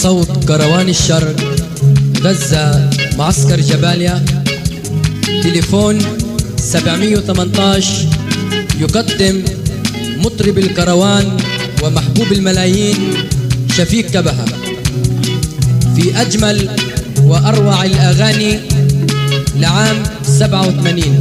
صوت كروان الشرق غزة معسكر جباليا. تليفون 718 يقدم مطرب الكروان ومحبوب الملايين شفيق كبهة في أجمل وأروع الأغاني لعام 87.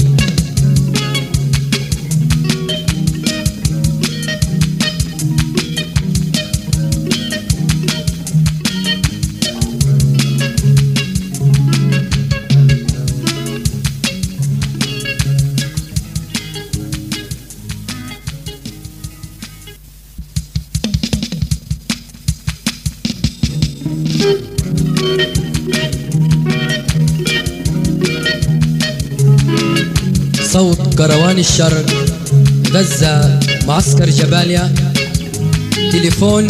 صوت كروان الشرق غزة معسكر جباليا. تليفون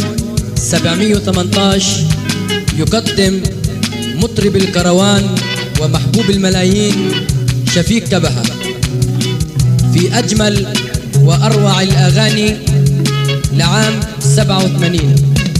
718 يقدم مطرب الكروان ومحبوب الملايين شفيق كبهة في أجمل وأروع الأغاني لعام 87.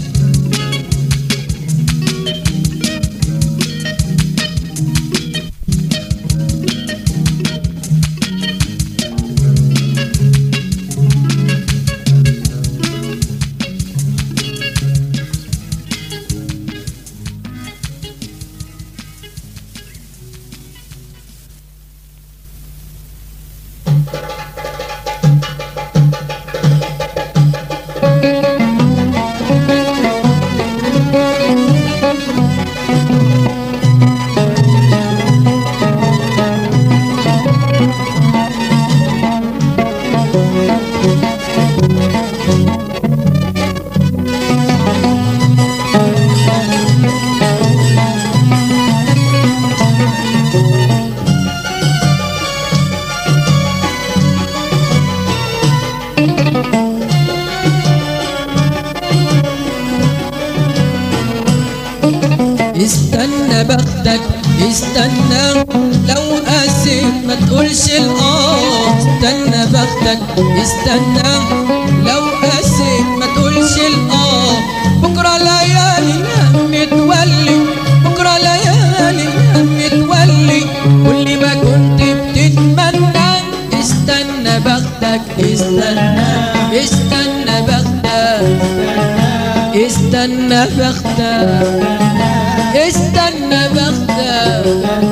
استنى بختك استنى لو قاسيت ما تقولش الآه. استنى بختك استنى لو قاسيت ما تقولش الآه. بكرة ليالي الهم تولي، بكرة ليالي الهم تولي كل ما كنت بتتمنى. استنى بختك استنى، استنى بختك استنى بختك استنى بختك.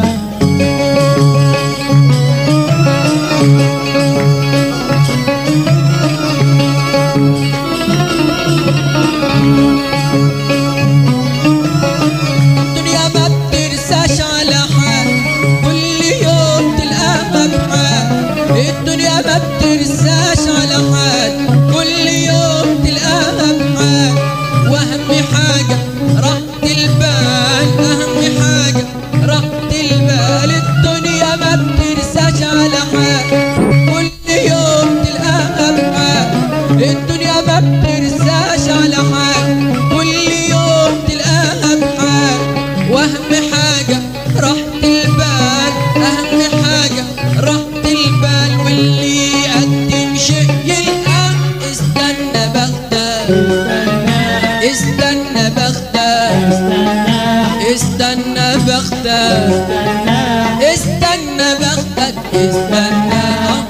الدنيا ما بترساش على حال، كل يوم تلقاها بحال. الدنيا ما بترساش على حال، كل يوم تلقاها بحال. واهم حاجة راحة البال، اهم حاجة راحة البال. الدنيا ما بترساش على حال، كل يوم تلقاها بحال. الدنيا ما بترساش على حال، كل يوم تلقاها بحال. واهم حاجة راحة البال، اهم حاجة راحة البال. واللي يقدم شيء يلقى. استنى بختك استنى بختك استنى بختك استنى بختك استنى.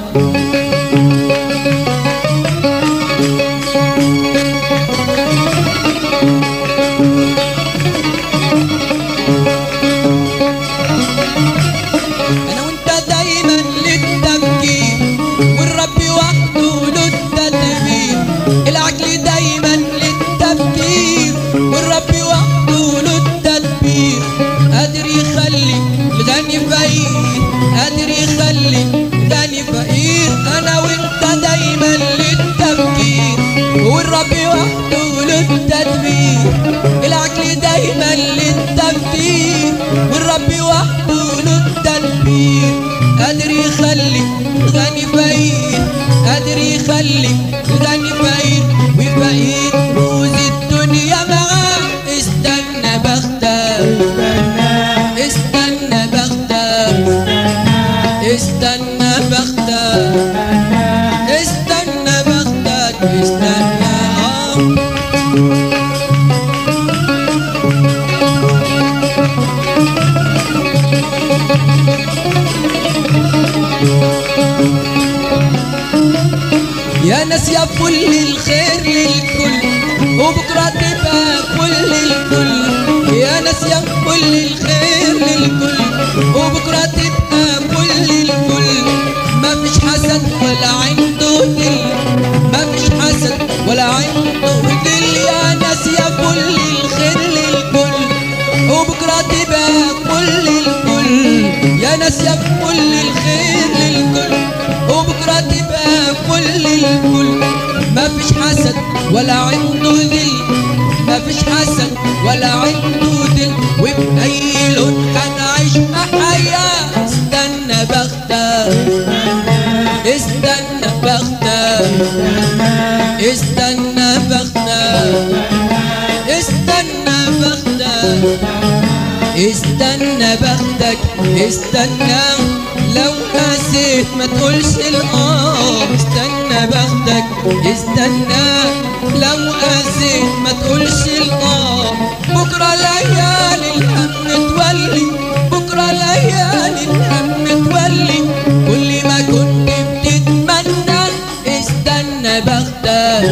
أنا وأنت دايما للتفكير، والرب وحده له التدبير. العقل دايما للتفكير، والرب وحده له التدبير. قادر يخلي كل الخير للكل وبكرة تبقى كل الكل. يا ناس يا كل الخير للكل وبكرة تبقى كل الكل. ما فيش حسد ولا عنده دل، ما فيش حسد ولا عنده دل. يا ناس يا كل الخير للكل وبكرة تبقى كل الكل. يا ناس يا كل الخير للكل وبكرة تبقى كل الكل. ما فيش حسد ولا عنده ذل، ما فيش حسد ولا عنده ذل. وبأي لون هنعيش حياة. استنى بختك استنى بختك استنى بختك استنى بختك استنى بختك استنى. لو قاسيت ما تقولش استنى بختك استنى. لو قاسيت ما تقولش بكرة ليالي الهم تولي، بكرة ليالي الهم تولي. كل ما كنت بتتمنى استنى بختك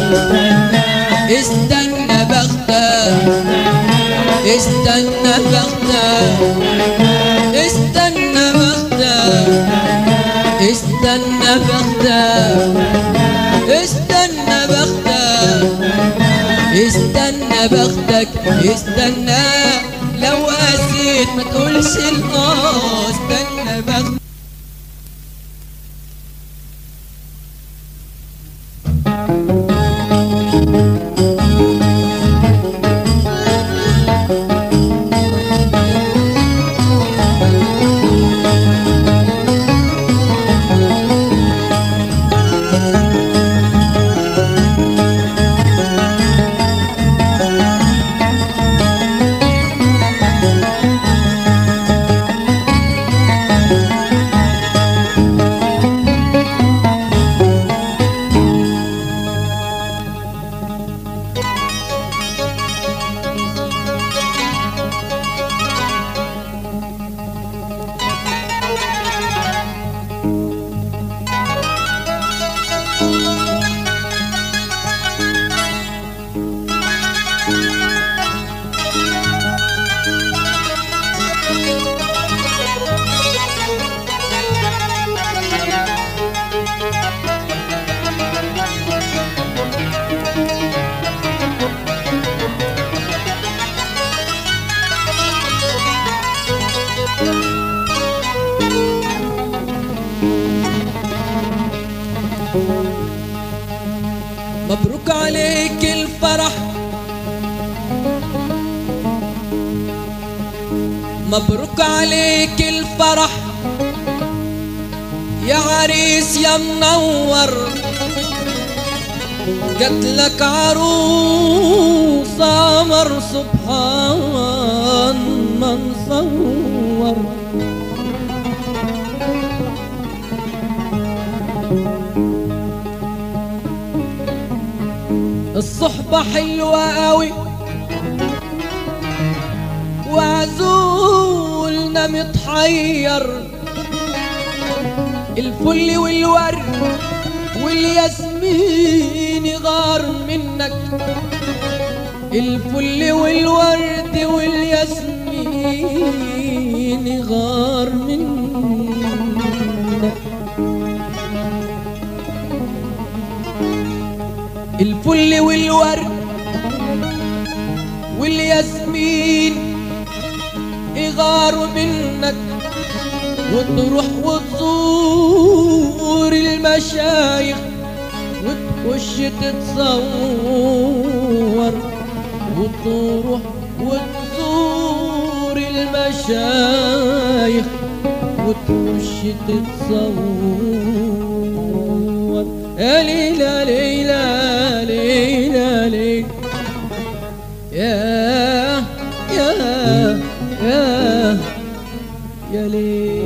استنى بختك استنى بختك استنى بختك استنى بختك استنى بختك استنى بختك استنى. لو قاسيت ما تقولش استنى بختك. مبروك عليك الفرح، مبروك عليك الفرح يا عريس يا منور. جاتلك عروسة قمر سبحان من صور. الصحبة حلوة قوي وعزولنا متحير. الفل والورد والياسمين غار منك، الفل والورد والياسمين غار منك. الفل والورد والياسمين يغاروا منك، وتروح وتزور المشايخ وتخش تتصور، وتروح وتزور المشايخ وتخش تتصور. يا ليلى ليلى ليلى ليلى يا يا يا يا ليلى.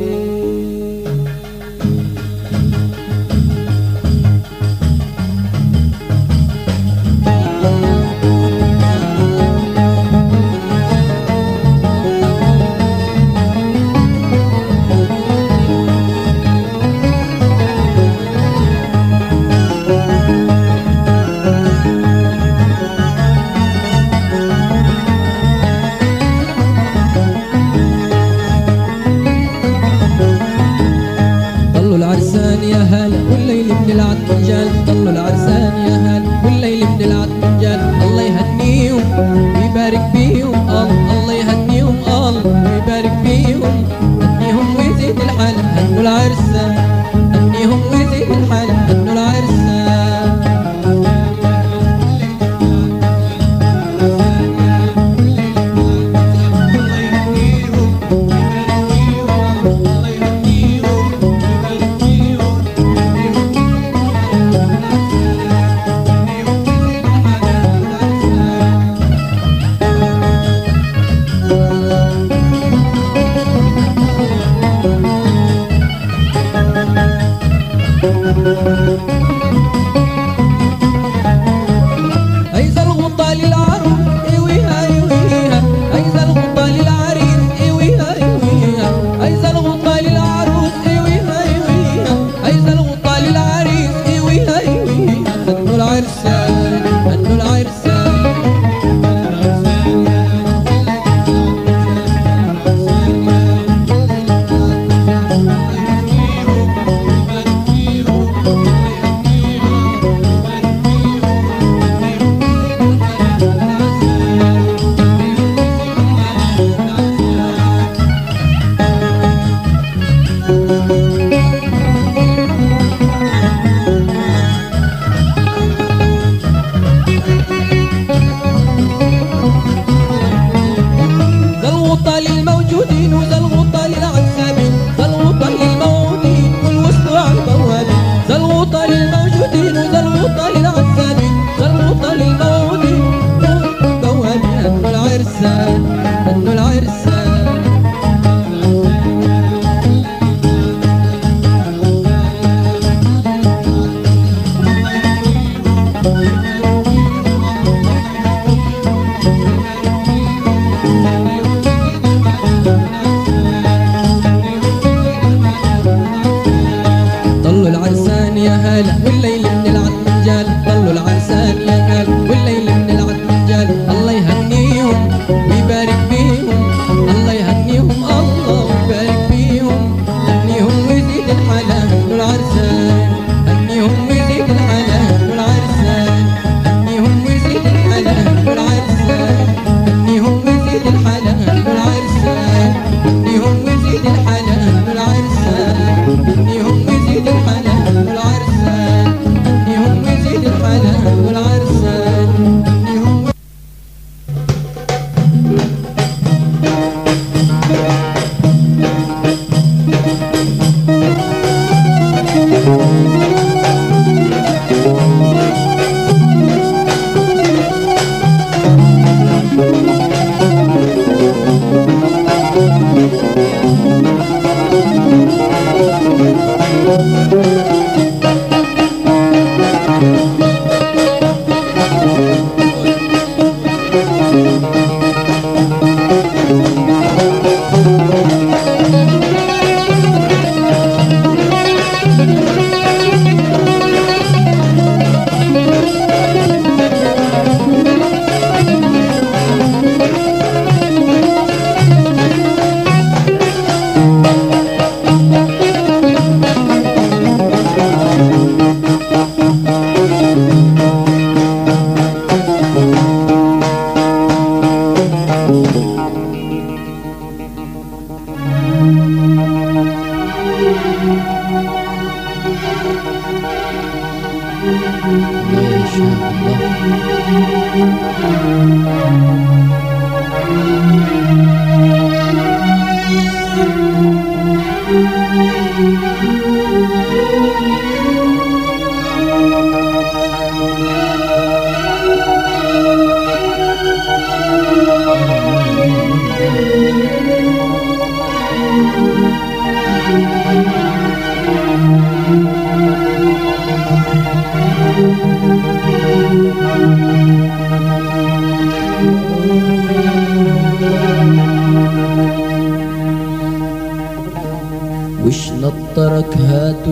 وش نطرك هات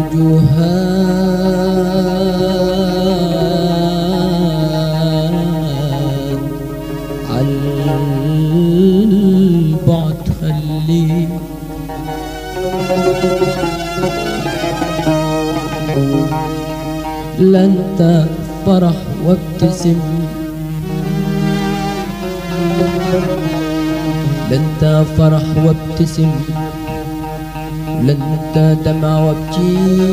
وجوهات عالبعد خليه لا انت فرح وابتسم لا انت فرح وابتسم لا انت دمع وابكي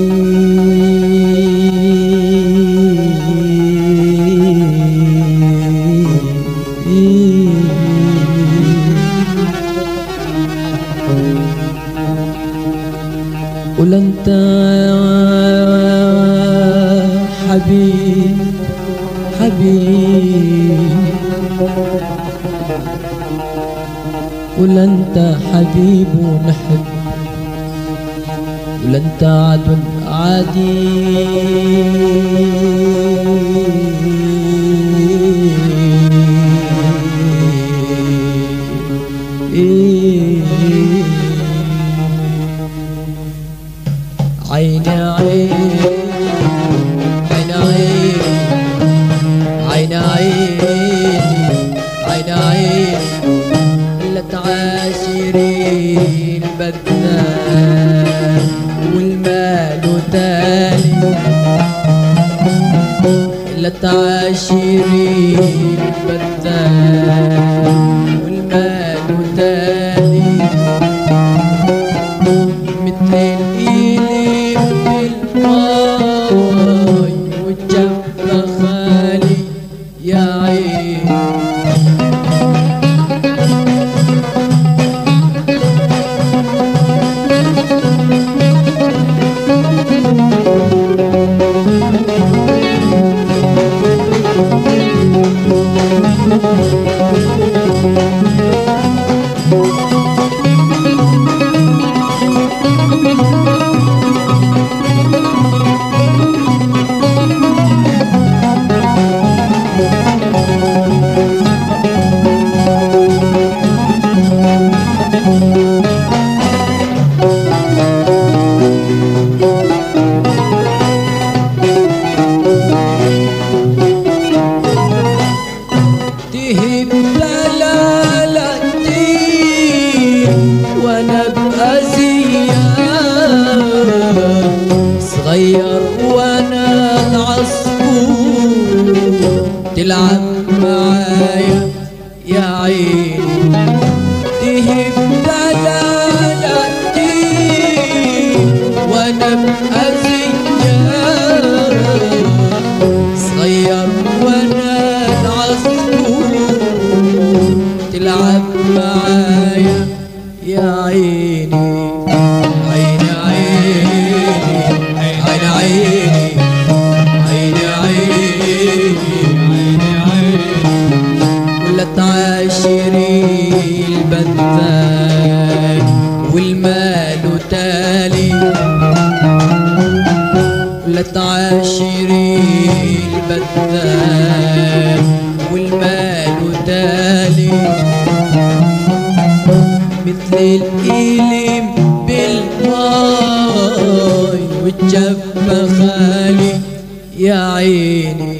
ولا انت حبيب حبيب ولا انت حبيب ونحب ولا انت عدو عادي عيني عيني عيني عيني عيني لا تعاشري البدان والمال تالي لا تعاشري البدان والمال تالي مثل الإيلي بالماي والجنب خالي يا عين صغير وانا العصفور تلعب معايا يا عيني تهب دلالتي وانا بأزيان صغير وانا العصفور تلعب معايا يا عيني عيني عيني عيني ولا تعاشري البذال والمال تالي ولا تعاشري البذال والمال تالي مثل الإلم بالماي والجب خالي يا عيني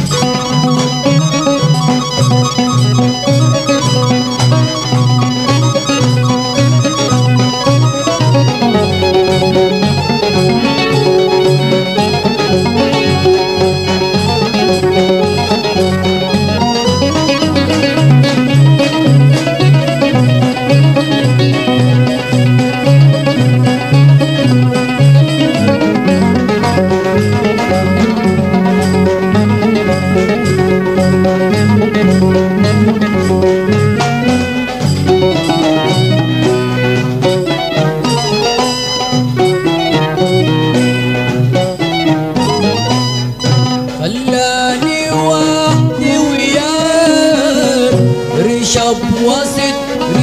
وسط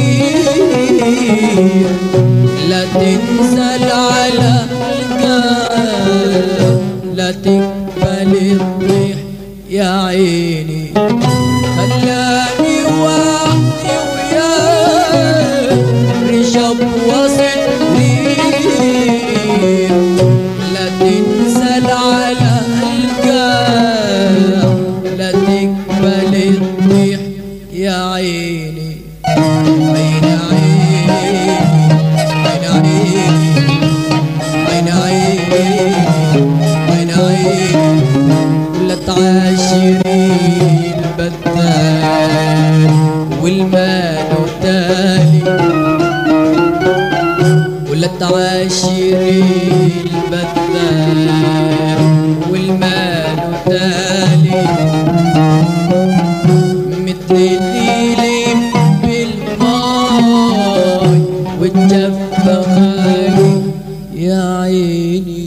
ريح لا تنزل على القلب لا تقبل الريح يا عيني خلاني وحدي وياك رشب وسط ريح عيني عين عيني عين عيني عين عيني عين عيني ولا تعاشري البدال والمال تالي ولا تعاشري البدال والمال تالي مثل الليل بالماي والجف خالي يا عيني.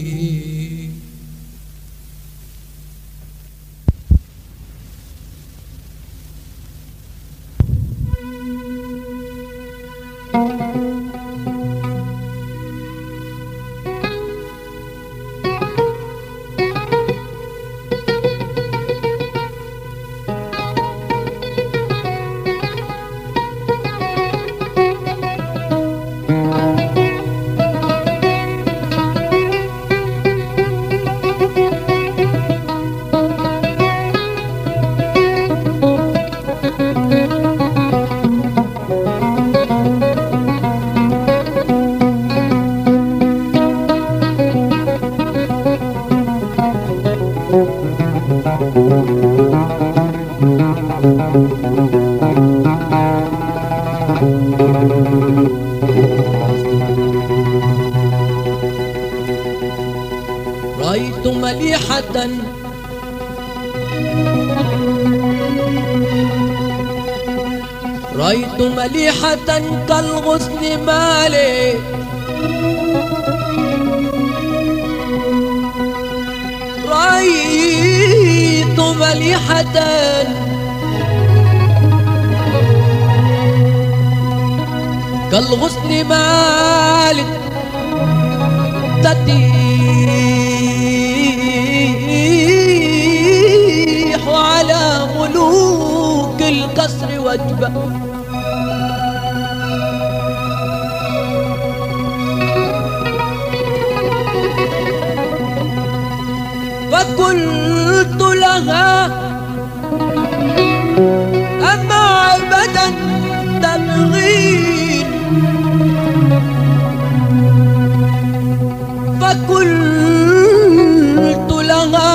رأيت مليحة رأيت مليحة كالغصن مالي رأيت مليحة كالغصن مالك تتيح على ملوك القصر وجبة فقلت لها أما أبدا تبغين فقلت لها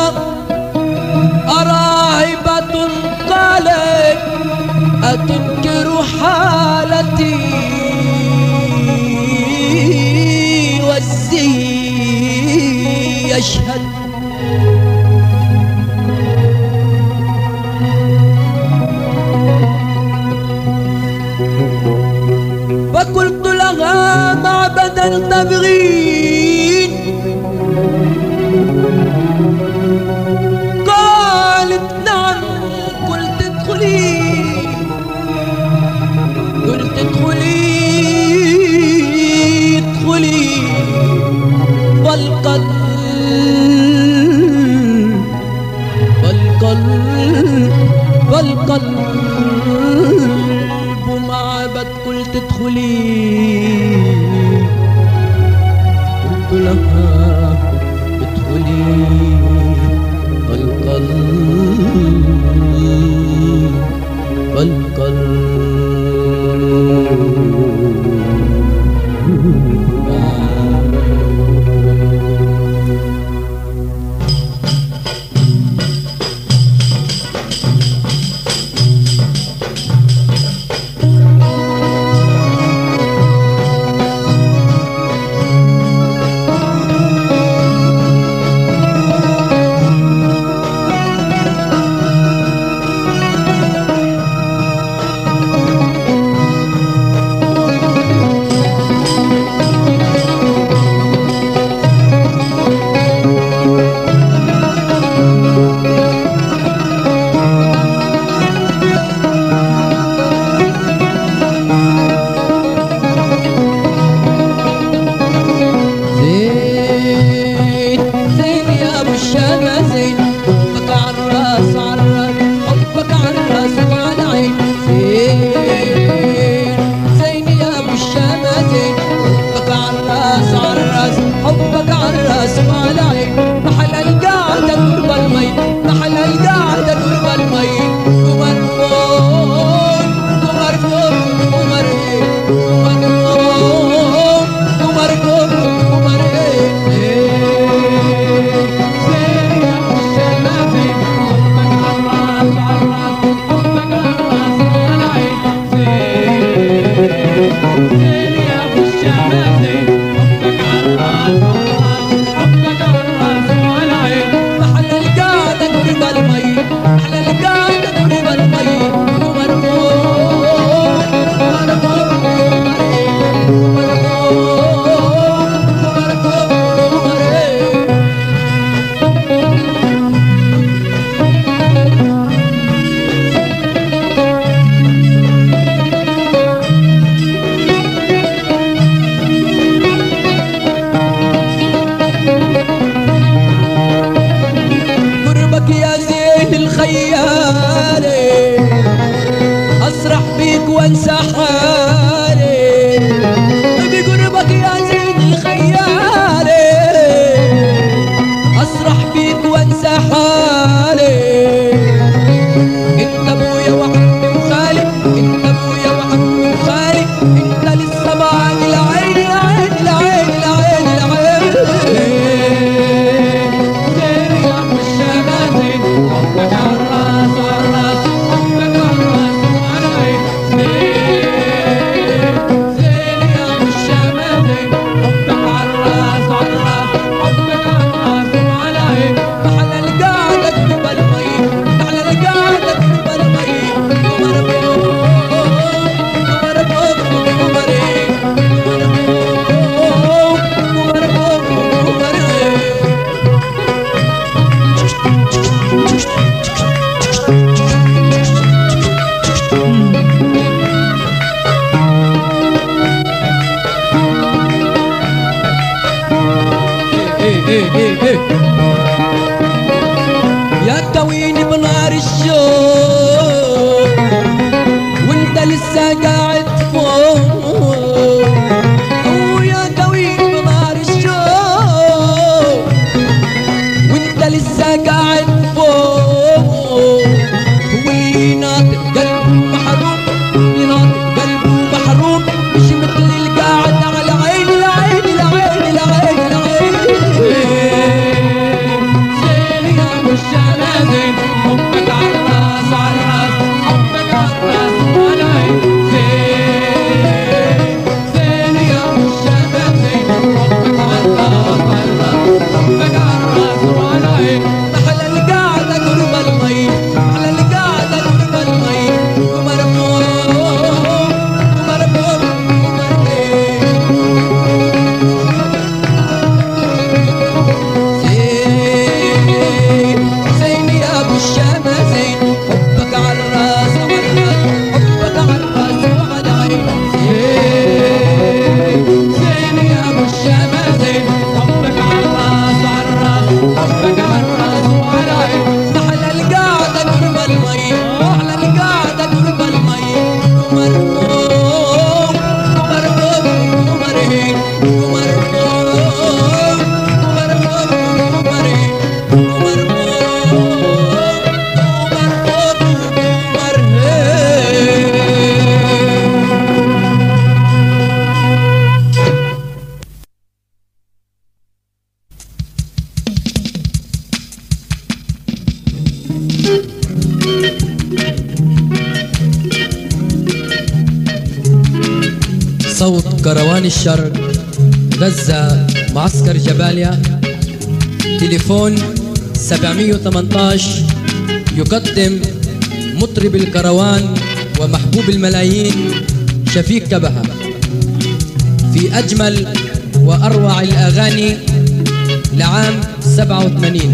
أراهبة قالت أتنكر حالتي والزي يشهد فقلت لها معبدا تبغين قالت نعم قلت ادخلي قلت ادخلي ادخلي والقلب معبد قلت ادخلي قلت لها ادخلي وانسى حالي بقربك يا زين الخيالي اسرح بيك وانسى حالي انت ابويا وعمي وخالي انت ابويا وعمي وخالي انت لسه معاك العين العين العين العين العين زين يا ابو الشماتين حبك عالراس عالراس حبك عالراس وعالعين زين يا ابو الشماتين حبك عالراس عالراس حبك عالراس وعالعين احلى القعده قرب المي احلى القعده قرب المي يا كويني بنار الشوق وانت لسه قاعد فوق يا كويني بنار الشوق وانت لسه قاعد فوق واللي ناطق قلبه محروم يناطق قلبه محروم مش مثل القاعد على عين العين العين العين العين زين يا ابو الشماتين حبك عالراس عالراس حبك عالراس وعالعين زين يا ابو الشماتين حبك عالراس عالراس حبك عالراس وعالعين احلى القعده قرب المي احلى القعده قرب المي ومرفوع ومرفوع زين يا ابو الشماتين حبك عالراس عالراس حبك عالراس وعالعين زين يا ابو الشماتين حبك عالراس عالراس حبك عالراس وعالعين احلى القعده قرب المي احلى القعده قرب المي ومرفوع ومرفوع ومرهين ومرفوع ومرفوع ومرهين صوت كروان الشرق غزة معسكر جباليا تليفون 718 يقدم مطرب الكروان ومحبوب الملايين شفيق كبهة في أجمل وأروع الأغاني لعام 87.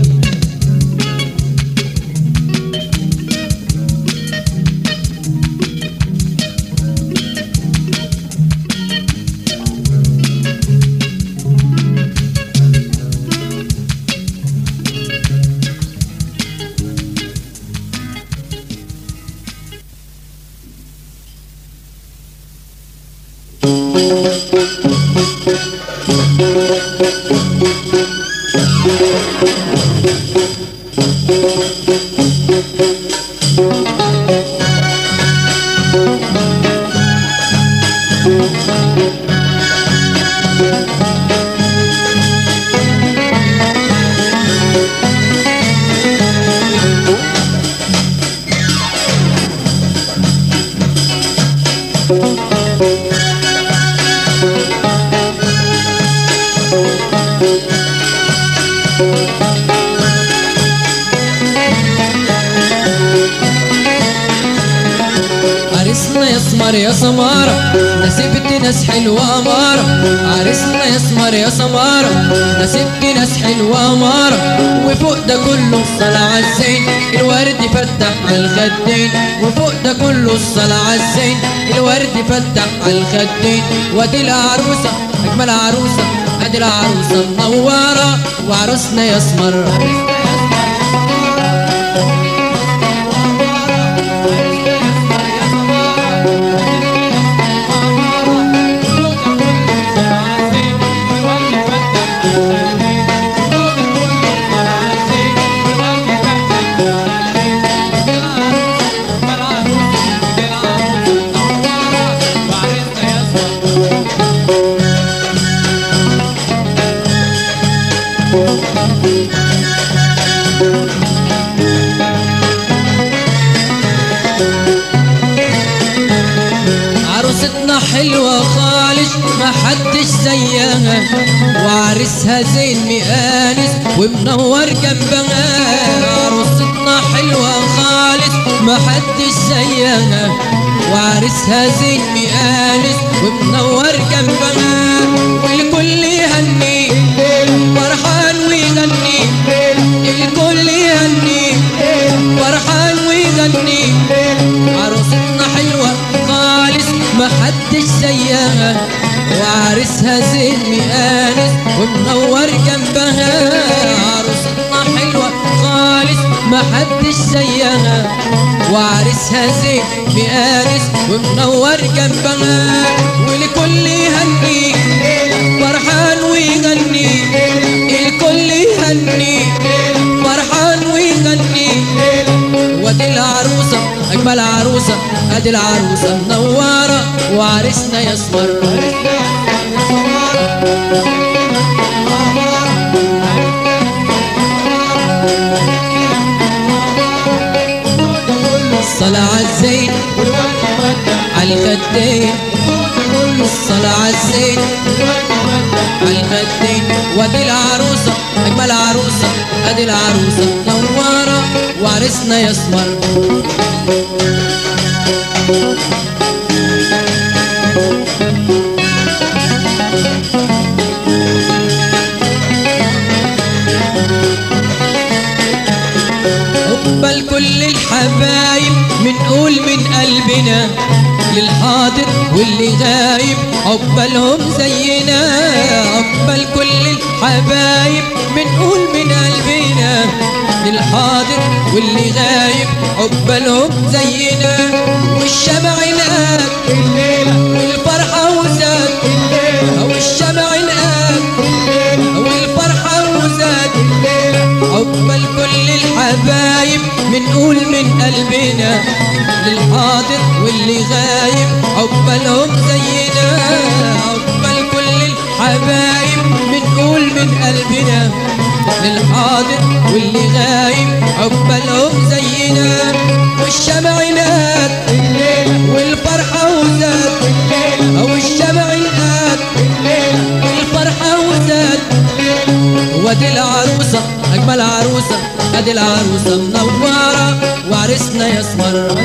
اسمر يا سمارة نسيبت ناس حلوة أمارة عرسنا يا اسمر يا سمارة نسيبت ناس حلوة أمارة وفوق ده كله الصلاة عالزين الورد فتح على الخدين وفوق ده كله الصلاة عالزين الورد فتح على الخدين وادي العروسة أجمل عروسة ادي العروسة منورة وعروسنا يا اسمر عروستنا حلوة خالص ما حدش زيها وعرسها زين مقانس ومنور جنبها عروستنا حلوة خالص ما حدش زيها وعرسها زين مقانس ومنور جنبها والكل يهني فرحان ويغني الكل يهني فرحان ويغني عروستنا حلوة خالص ما حدش زيها وعرسها زين مقانس ومنور جنبها عروستنا حلوة خالص ما حدش زيها وعرسها زين مقانس ومنور جنبها والكل يهني فرحان ويغني الكل يهني فرحان ويغني وادي العروسة أجمل عروسة ادي العروسة منورة وعرسنا يا اسمر الصلاة عالزين عالخدين الصلاة عالزين عالخدين وادي العروسة أجمل عروسة ادي العروسة منورة وعرسنا يا اسمر عقبال كل الحبايب بنقول من قلبنا للحاضر واللي غايب عقبالهم زينا عقبال كل الحبايب بنقول من قلبنا للحاضر واللي غايب عقبالهم زينا والشمع نقاد والفرحة وزاد والشمع نقاد والفرحة وزاد عقبال كل الحبايب بنقول من قلبنا للحاضر واللي غايب عقبالهم زينا عقبال كل الحبايب بنقول من قلبنا للحاضر واللي غايب عقبالهم زينا والشمع نقاد والفرحة وزاد والشمع نقاد والفرحة وزاد وادي العروسة أجمل عروسة ادي العروسة منورة وعرسنا يا اسمر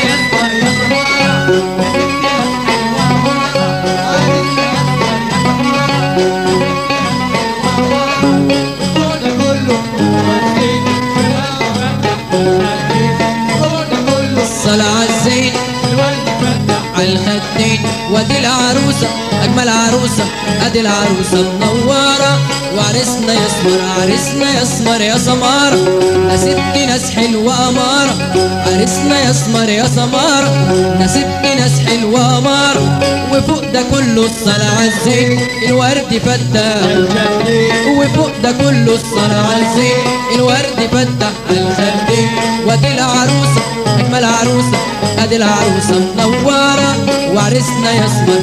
الصلاة عالزين عالخدين وادي العروسة أجمل عروسة ادي العروسة منورة وعرسنا يا اسمر عرسنا يا اسمر يا سمارة نسيبت ناس حلوة أمارة عرسنا يا اسمر يا سمارة نسيبت ناس حلوة أمارة وفوق ده كله الصلاة عالزين الورد فتح وفوق ده كله الصلاة عالزين الورد فتح الخدين وادي العروسة أجمل عروسة ادي العروسة منورة وعرسنا يا اسمر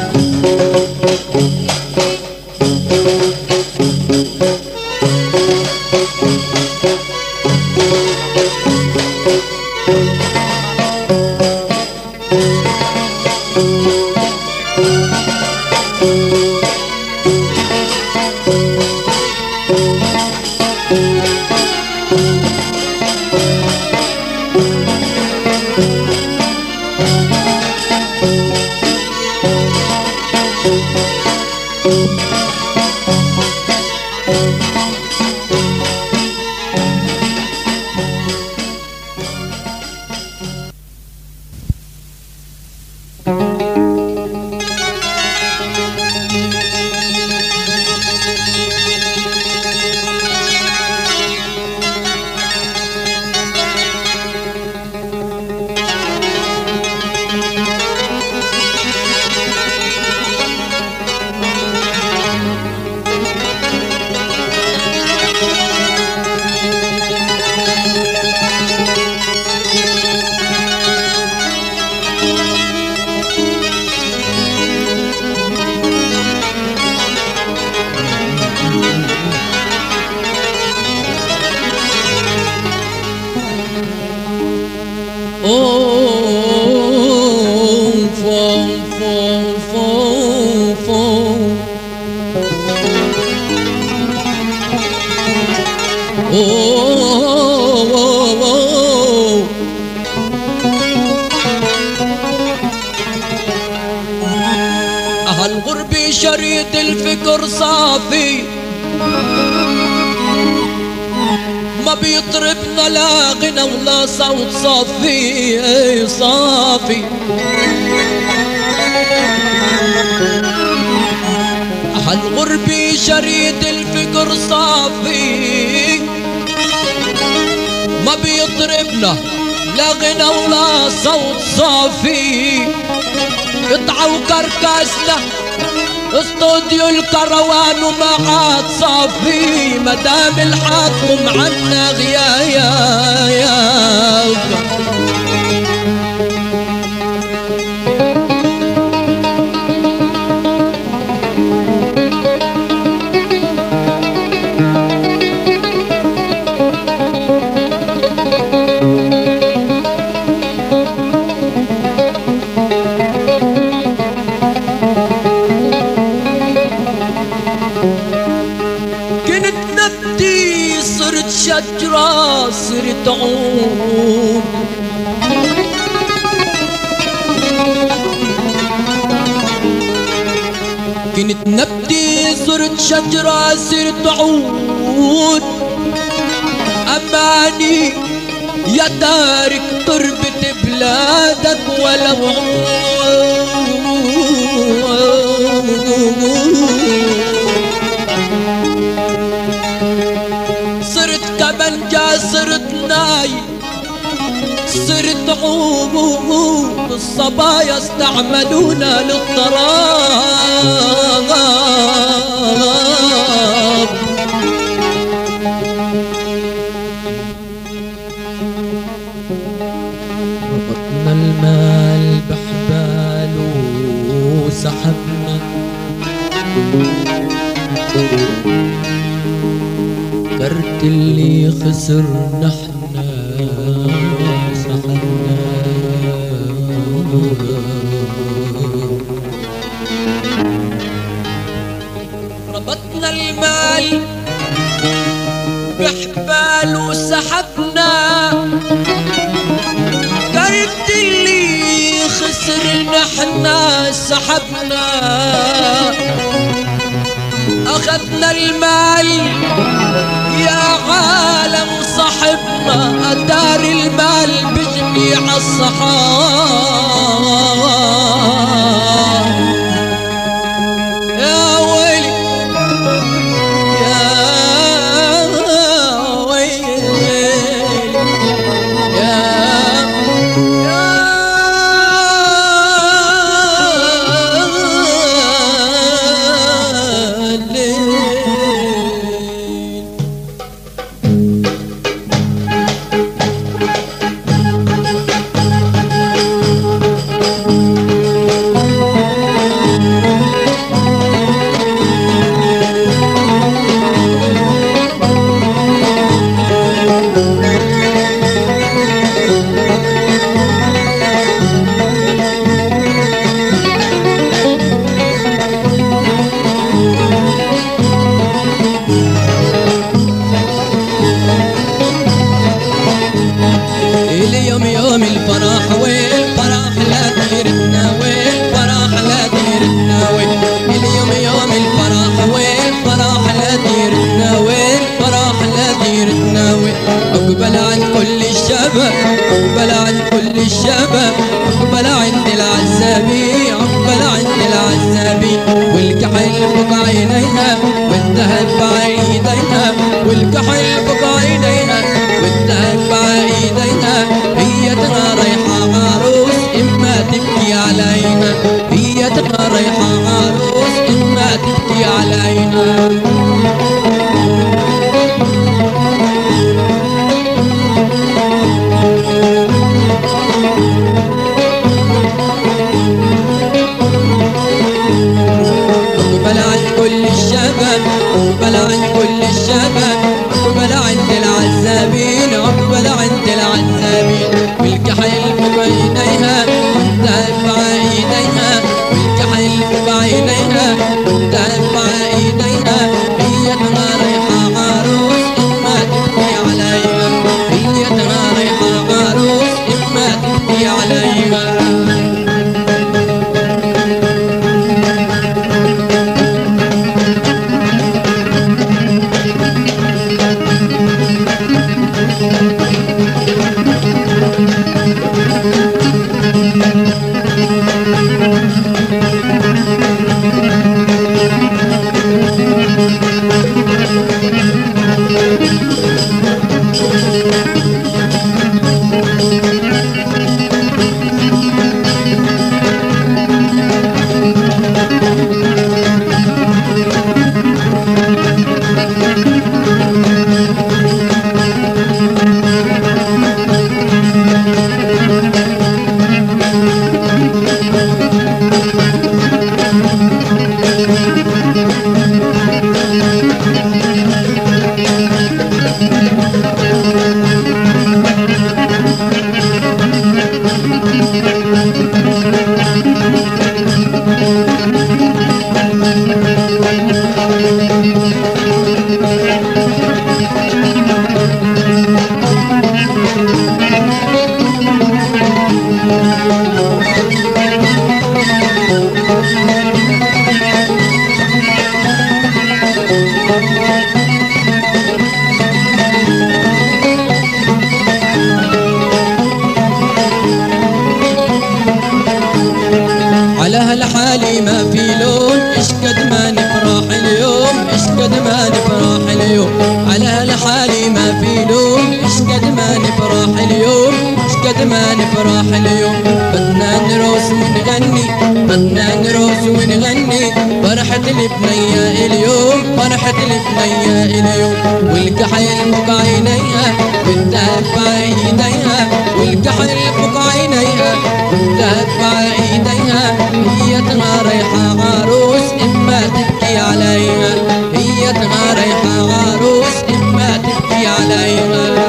هالغربة شريط الفكر صافي ما بيطربنا لا غنى ولا صوت صافي صافي. هالغربة شريط الفكر صافي ما بيطربنا لا غنى ولا صوت صافي. قطعة وكركاسنا استوديو الكروان وما عاد صافي مدام الحاكم عنا غياب. شجرة صرت عود كنت نبتي صرت شجرة صرت عود. أماني يا تارك تربة بلادك ولو صرت ناي صرت عود. الصبايا استعملونا للطراب ربطنا المال بحبال وسحبنا كرت اللي خسر نحنا سحبنا. ربطنا المال بحبال وسحبنا كرت اللي خسر نحنا سحبنا. أخذنا المال يا عالم صاحبنا أدار المال بجميع الصحاب. يا ويلي يا ويلي يا فوق عينيها والذهب بعيديها والكحل فوق عينيها والذهب بعيديها هي ترى رايحة عروس إما تبكي علينا هي ترى رايحة عروس إما تبكي علينا أقبل عن كل الشباب أقبل عن كل الشباب أقبل عند العزابين أقبل عند العزابين والكحل فوق عينيها والذهب بعيديها والكحل فوق عينيها والذهب بعيديها هي ترى رايحة عروس إما تبكي عليها هي ترى رايحة عروس إما تبكي عليها على هالحالي ما في لون إيش قد ما نفرح اليوم إيش قد ما نفرح اليوم على هالحالي ما في لون إيش قد ما نفرح اليوم إيش قد ما نفرح اليوم بدنا نرقص ونغني بدنا نرقص ونغني فرحة البنية اليوم فرحة البنية اليوم والكحل فوق عينيها والذهب بعيديها والكحل فوق عينيها والذهب بعيديها هي ترى رايحة عروس إما تبكي عليها هي ترى رايحة عروس إما تبكي عليها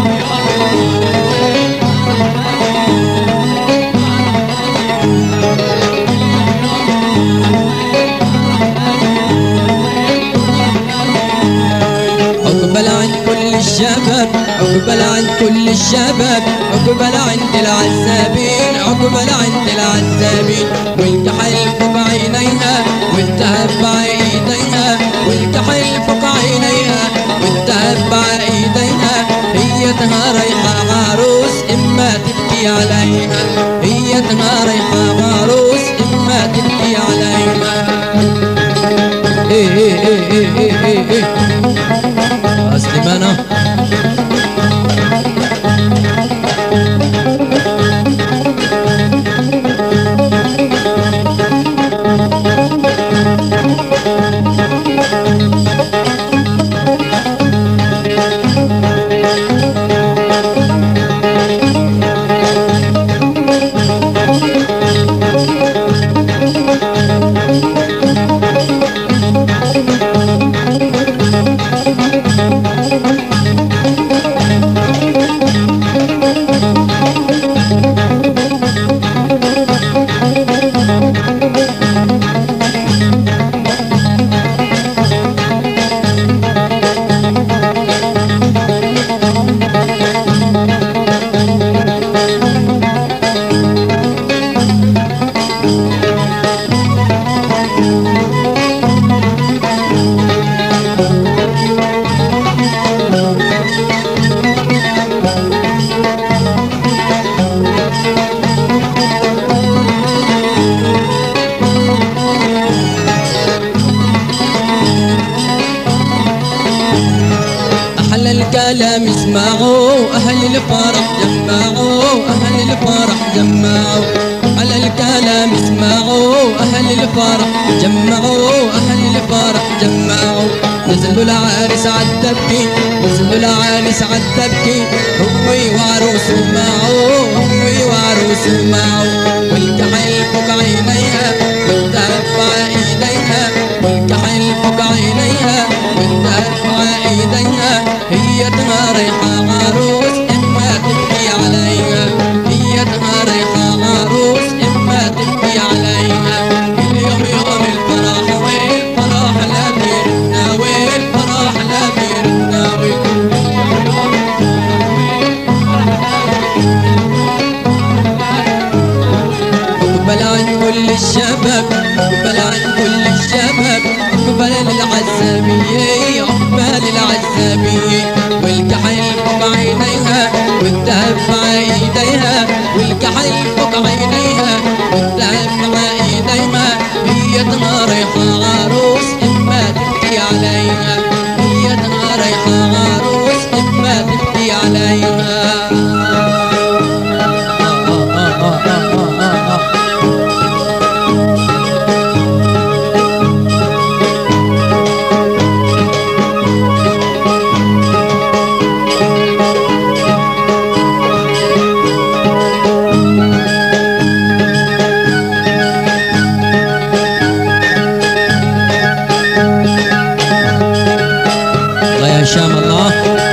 أقبل عن كل الشباب أقبل عن كل الشباب أقبل عند العزابين أقبل عند العزابين والكحل فوق عينيها والذهب بعيديها والكحل فوق عينيها والذهب بعيديها هي ترى رايحة عروس إما تبكي عليها هي ترى رايحة عروس إما تبكي عليها إيه إيه إيه إيه إيه إيه أصلي بنا الفرح جمعوا، أهل الفرح جمعوا، على الكلام اسمعوا، أهل الفرح جمعوا، أهل الفرح جمعوا. نزلوا العريس عالتبكي، نزلوا العريس عالتبكي، هوي وعروسه معه، هوي وعروسه معه. والكحل فوق عينيها والذهب على ايديها، والكحل فوق عينيها والذهب على ايديها. هي رايحة عروس اما تبكي عليها، هي رايحة عروس اما تبكي عليها. اليوم يوم الفرح والفرح لا بيرنا، والفرح لا بيرنا. اقبل عن كل الشباب، اقبل عن كل الشباب، اقبل للعزابية، اقبل للعزابية. والكحل فوق عينيها والذهب على ايديها، والكحل فوق عينيها والذهب على ايديها. هي رايحة عروس اما تبكي عليها، هي رايحة عروس اما تبكي عليها. شام الله.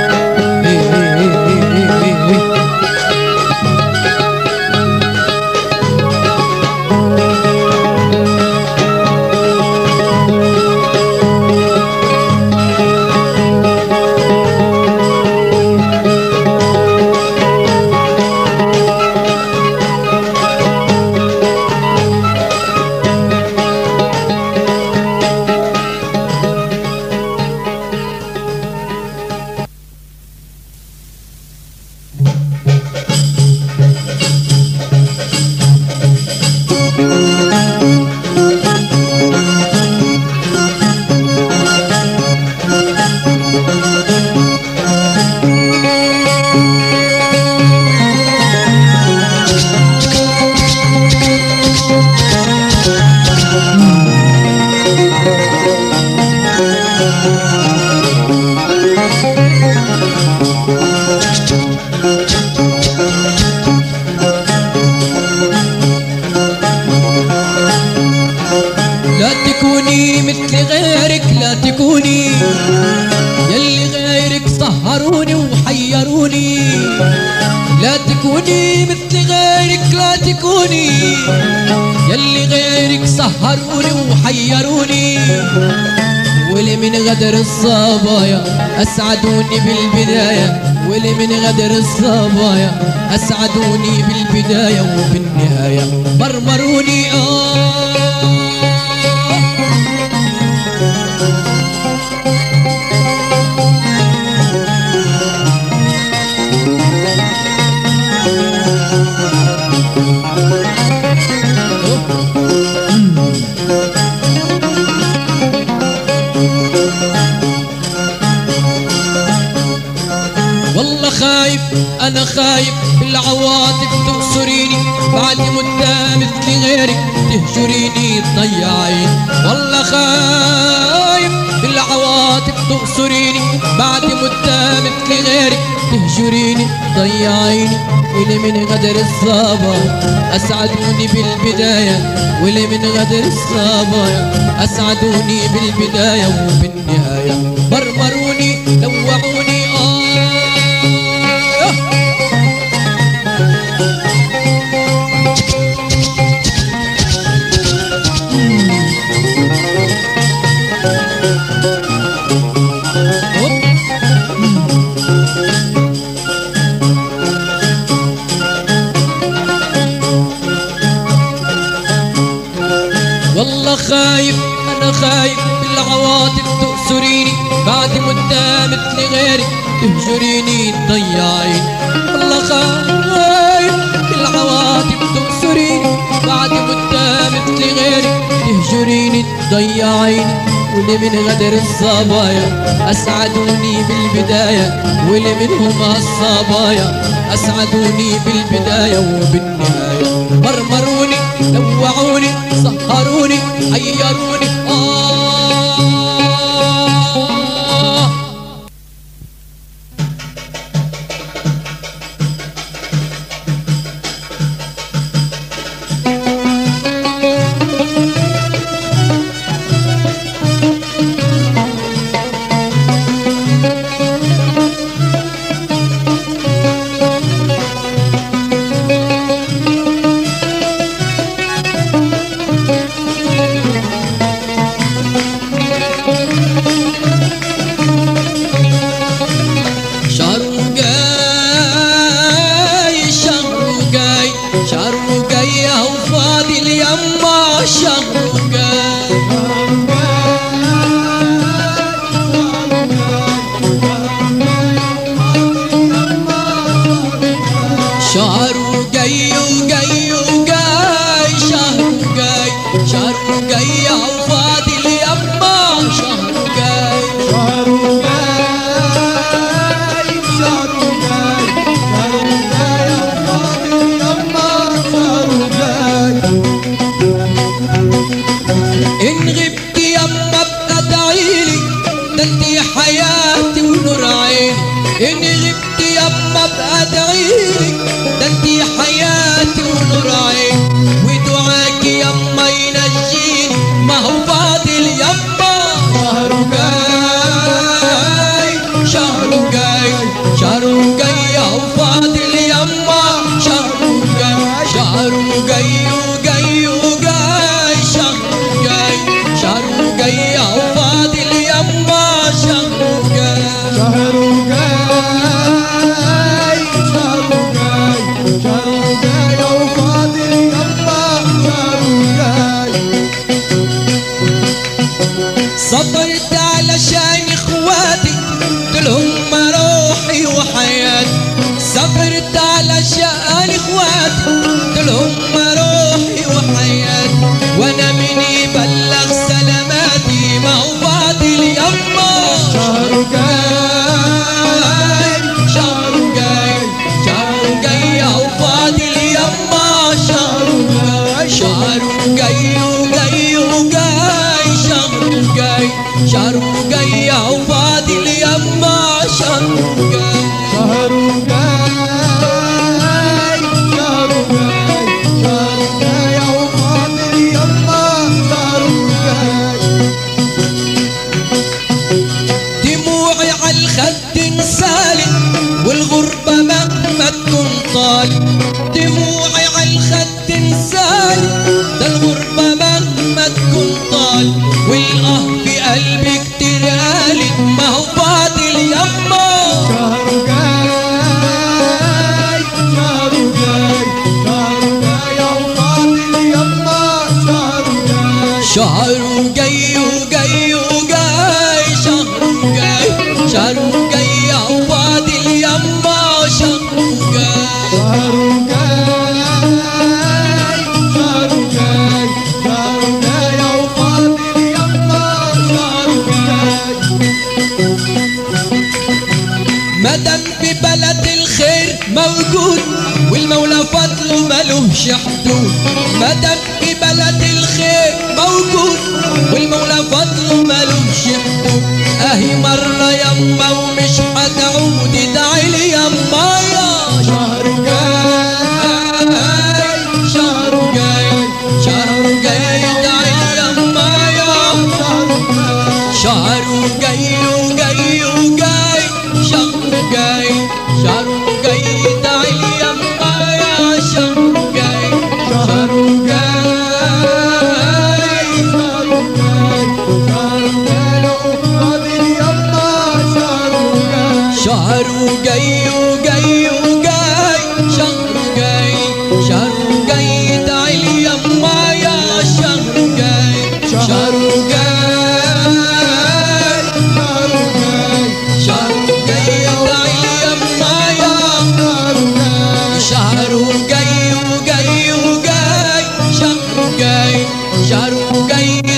لا تكوني مثل غيرك، لا تكوني يلي غيرك سهروني وحيروني. لا تكوني مثل غيرك، لا تكوني يلي غيرك سهروني وحيروني. واللي من غدر الصبايا أسعدوني بالبداية، واللي من غدر الصبايا أسعدوني بالبداية وبالنهاية مرمروني. والله خايف أنا خايف بالعواطف تؤسريني، بعد مدة مثل غيرك تهجريني تضيعيني. والله خايف بالعواطف تؤسريني، بعد مدة مثل غيرك تهجريني تضيعيني. واللي من غدر الصبايا أسعدوني بالبداية، واللي من غدر الصبايا أسعدوني بالبداية وبالنهاية مرمروني لوعوني. والله خايف أنا خايف بالعواطف تؤسريني، بعد مدة مثل غيرك تهجريني تضيعيني. والله خايف بالعواطف تؤسريني، بعد مدة مثل غيرك تهجريني تضيعيني. واللي من غدر الصبايا أسعدوني بالبداية، واللي منهم الصبايا أسعدوني بالبداية وبالنهاية، مرمروني لوعوني سهروني حيروني موجود والمولى فضله ملوش حدود. مدام في بلد الخير موجود والمولى فضله ملوش حدود. اهي مرة يما ومش هتعود ادعي لي يما يا شهر جاي شهر جاي شهر جاي ادعي لي يما يا شهر جاي وجاي وجاي شهر جاي شهر جاي ادعي لي يما يا شهر جاي شهر جاي شهر جاي شهر جاي وفاضل يما شهر جاي شهر جاي وجاي وجاي شهر جاي شهر جاي ادعي لي يما يا شهر جاي شهر جاي شهر جاي